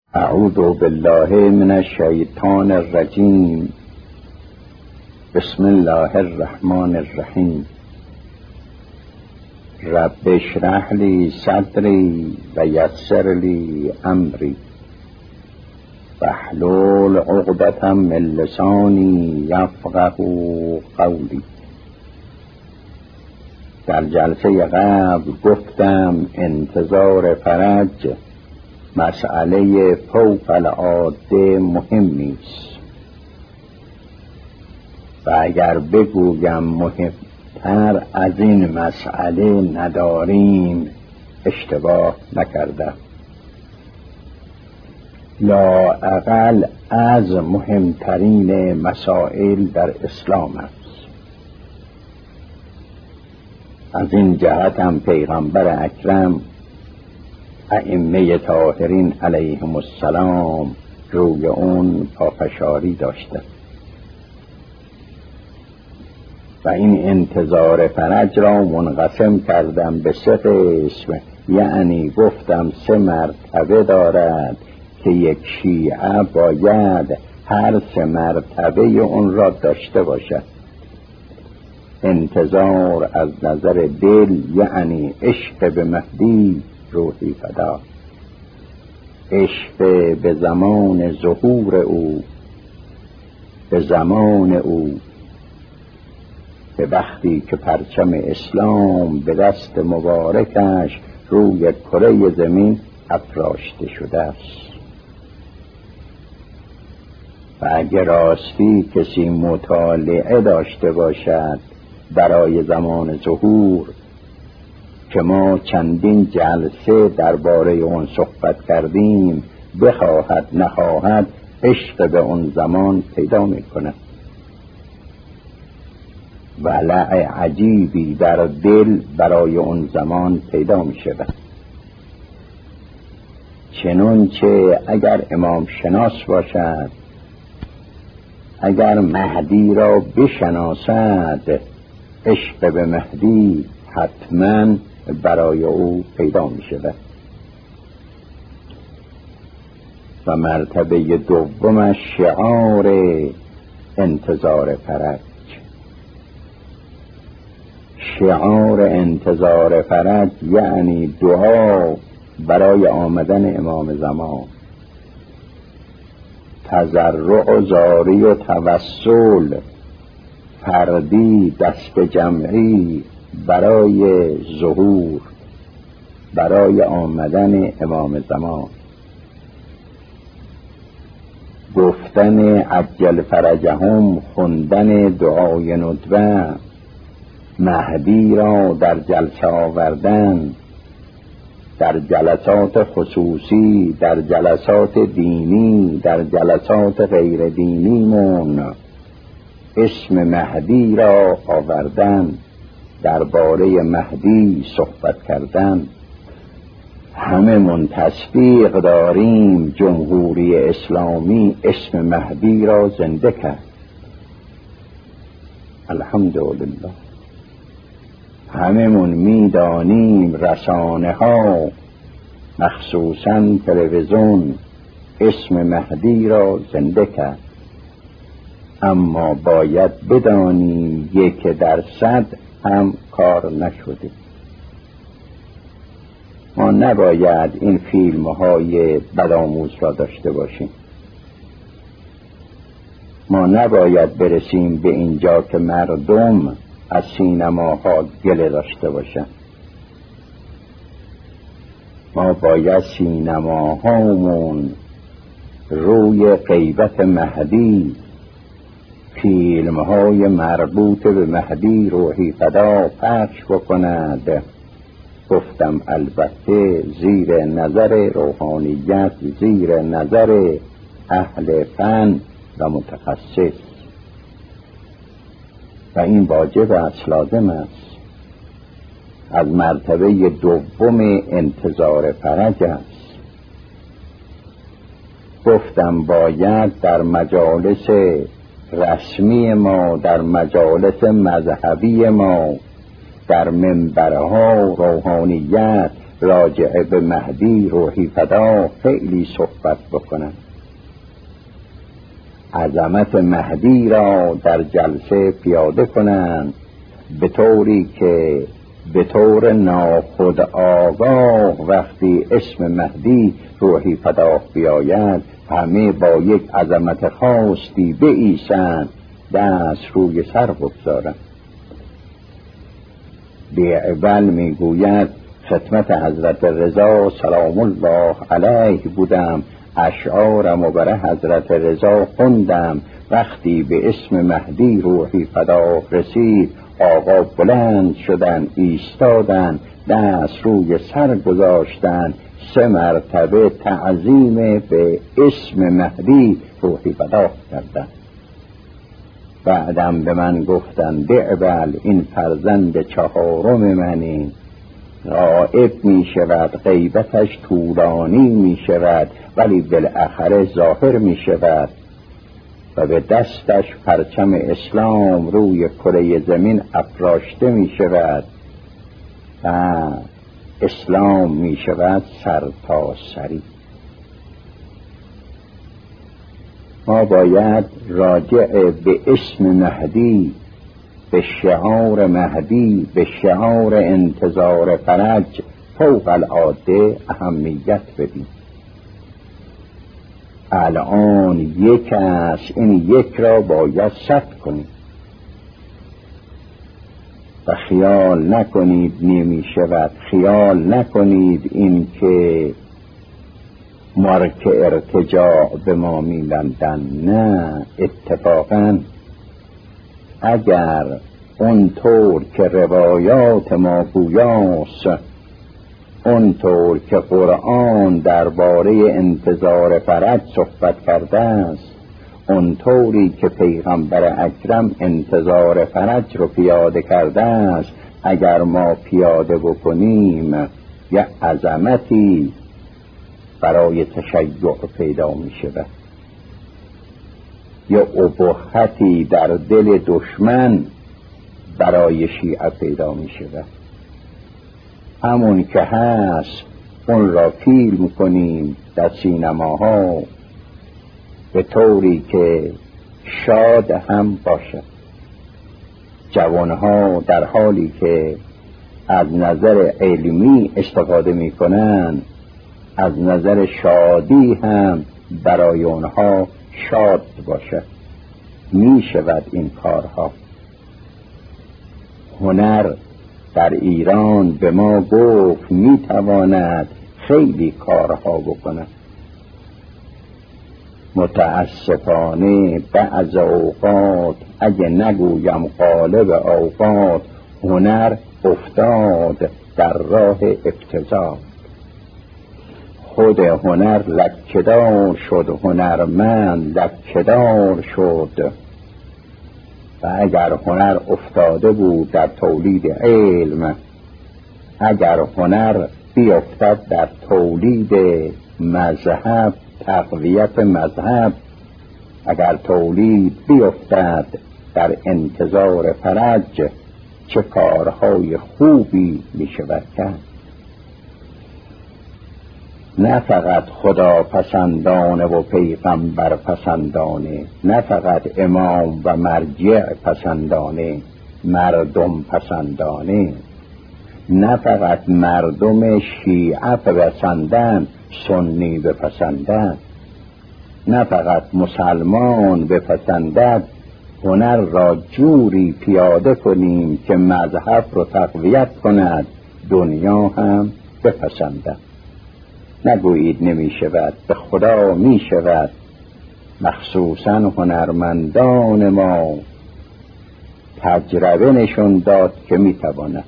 اعوذ بالله من الشیطان الرجیم. بسم الله الرحمن الرحیم. رب اشرح لی صدری و یسر لی امری واحلل عقدة من لسانی یفقهوا قولی. در جلسه قبل گفتم انتظار فرج مسئله فوق العاده مهمی است و اگر بگویم مهمتر از این مسئله نداریم اشتباه نکردم. لااقل از مهمترین مسائل در اسلام است. از این جهت هم پیغمبر اکرم ائمه طاهرین علیهم السلام روی اون پافشاری داشته و این انتظار فرج را منقسم کردم به 3 قسم. یعنی گفتم 3 مرتبه دارد که یک شیعه باید هر 3 مرتبه اون را داشته باشد. انتظار از نظر دل یعنی عشق به مهدی روحی فدا، عشق به زمان ظهور او، به زمان او، به وقتی که پرچم اسلام به دست مبارکش روی کره زمین افراشته شده است. و اگر راستی کسی مطالعه داشته باشد برای زمان ظهور که ما چندین جلسه درباره اون صحبت کردیم، بخواهد نخواهد عشق به اون زمان پیدا میکنه. ولع عجیبی در دل برای اون زمان پیدا میشه. چنانچه اگر امام شناس باشد، اگر مهدی را بشناسد، عشق به مهدی حتما برای او پیدا می شود. و مرتبه دومش شعار انتظار فرج. شعار انتظار فرج یعنی دعا برای آمدن امام زمان، تضرع و زاری و توسل، فردی دست جمعی برای ظهور، برای آمدن امام زمان. گفتن عجل فرجهم، خوندن دعای ندبه، مهدی را در جلسه آوردن، در جلسات خصوصی، در جلسات دینی، در جلسات غیر دینیمون اسم مهدی را آوردن، درباره مهدی صحبت کردن. همه من تصدیق داریم جمهوری اسلامی اسم مهدی را زنده کرد. الحمدلله. همه من میدانیم رسانه ها مخصوصا تلویزیون اسم مهدی را زنده کرد. اما باید بدانیم 1% هم کار نشده. ما نباید این فیلم های بدآموز را داشته باشیم. ما نباید برسیم به اینجا که مردم از سینماها گله داشته باشند. ما باید سینماهامون روی غیبت مهدی، فیلم های مربوط به مهدی روحی فدا پخش بکند. گفتم البته زیر نظر روحانیت، زیر نظر اهل فن و متخصص، و این واجب است، لازم است. از مرتبه دوم انتظار فرج است. گفتم باید در مجالس رسمی ما، در مجالس مذهبی ما، در منبرها روحانیت راجع به مهدی روحی فدا خیلی صحبت بکنم. عظمت مهدی را در جلسه پیاده کنند به طوری که به طور ناخودآگاه وقتی اسم مهدی روحی فدا بیاید همه با یک عظمت خاصی بایستند، دست روی سر بگذارند. بیعبل میگوید خدمت حضرت رضا سلام الله علیه بودم، اشعارم و برای حضرت رضا خوندم، وقتی به اسم مهدی روحی فدا رسید آقا بلند شدن، ایستادن، دست روی سر گذاشتن، 3 مرتبه تعظیم به اسم مهدی روحی فدا کردن. بعدم به من گفتن بیعبل این فرزند 4 منی، غائب می شود، غیبتش طولانی می شود ولی بالاخره ظاهر می شود و به دستش پرچم اسلام روی کره زمین افراشته می شود و اسلام می شود سر تا سری. ما باید راجع به اسم مهدی، به شعار مهدی، به شعار انتظار فرج فوق العاده اهمیت بدیم. الان یک است، این یک را باید ثبت کنیم و خیال نکنید نمی شود، خیال نکنید این که مارک ارتجاع به ما می‌لندن. نه، اتفاقاً اگر اونطور که روایات ما گویاست، اونطور که قرآن درباره انتظار فرج صحبت کرده است، اونطوری که پیغمبر اکرم انتظار فرج رو پیاده کرده است، اگر ما پیاده بکنیم یه عظمتی برای تشیع پیدا می شود، یا ابهتی در دل دشمن برای شیعه پیدا می شود. همون که هست اون را فیلم کنیم در سینماها به طوری که شاد هم باشد. جوانها در حالی که از نظر علمی استفاده می کنند، از نظر شادی هم برای اونها شاد باشد. می شود این کارها. هنر در ایران به ما گفت می تواند خیلی کارها بکند. متاسفانه بعض اوقات، اگه نگویم غالب اوقات، هنر افتاد در راه ابتذال. خود هنر لکه‌دار شد، هنرمند لکه‌دار شد. و اگر هنر افتاده بود در تولید علم، اگر هنر بیفتد در تولید مذهب، تقویت مذهب، اگر تولید بیفتد در انتظار فرج، چه کارهای خوبی می شود کرد. نه فقط خدا پسندانه و پیغمبر پسندانه، نه فقط امام و مرجع پسندانه، مردم پسندانه. نه فقط مردم شیعه بپسندند، سنی بپسندند. نه فقط مسلمان بپسندد. هنر را جوری پیاده کنیم که مذهب رو تقویت کند، دنیا هم بپسندد. نگویید نمی شود، به خدا می شود. مخصوصا هنرمندان ما تجربه نشون داد که می تواند.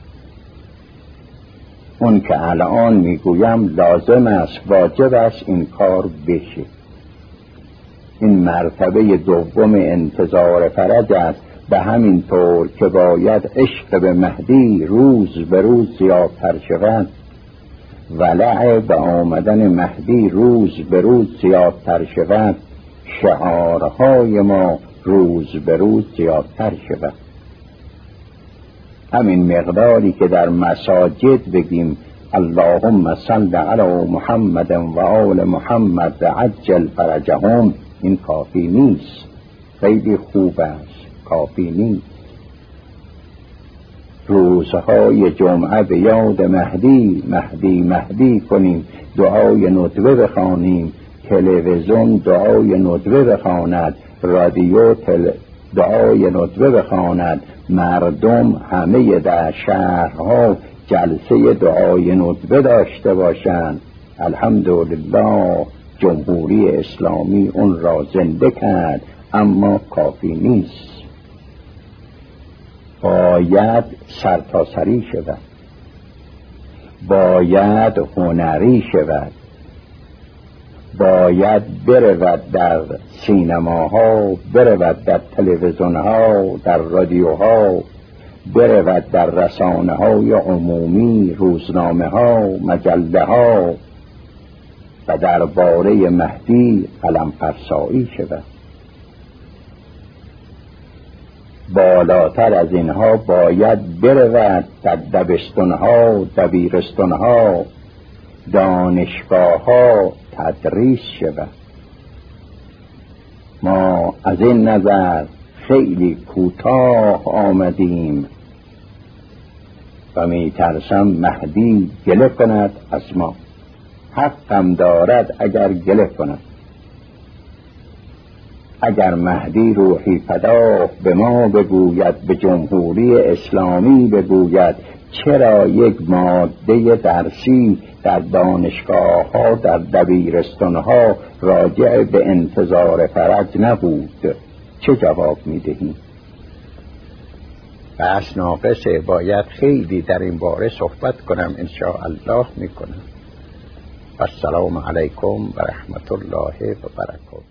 اون که الان می گویم لازم است، واجب است این کار بشه. این مرتبه دوم انتظار فرج است. به همین طور که باید عشق به مهدی روز به روز زیادتر شود، ولع به آمدن مهدی روز به روز زیادتر شود، شعارهای ما روز به روز زیادتر شود. همین مقداری که در مساجد بگیم اللهم صل علی محمد و آل محمد عجل فرجهم، این کافی نیست. خیلی خوب است، کافی نیست. روزهای جمعه به یاد مهدی مهدی مهدی کنیم، دعای ندبه بخوانیم، تلویزیون دعای ندبه بخواند، رادیو دعای ندبه بخواند، مردم همه در شهرها جلسه دعای ندبه داشته باشند. الحمدلله جمهوری اسلامی اون را زنده کرد، اما کافی نیست. باید سرتاسری شود، باید هنری شود، باید برود در سینماها، برود در تلویزیونها، در رادیوها، برود در رسانه‌های عمومی، روزنامه‌ها، مجله‌ها و درباره مهدی قلم فرسایی شود. بالاتر از اینها باید برود در دبستان‌ها، دبیرستان‌ها، دانشگاه‌ها تدریس شود. ما از این نظر خیلی کوتاه آمدیم و می ترسم مهدی گله کند از ما. حقم دارد اگر گله کند. اگر مهدی روحی فدا به ما بگوید، به جمهوری اسلامی بگوید چرا یک ماده درسی در دانشگاه ها، در دبیرستان ها راجع به انتظار فرج نبود، چه جواب میدهیم؟ بس ناقصه، باید خیلی در این باره صحبت کنم، انشاءالله میکنم. السلام علیکم و رحمت الله و برکاته.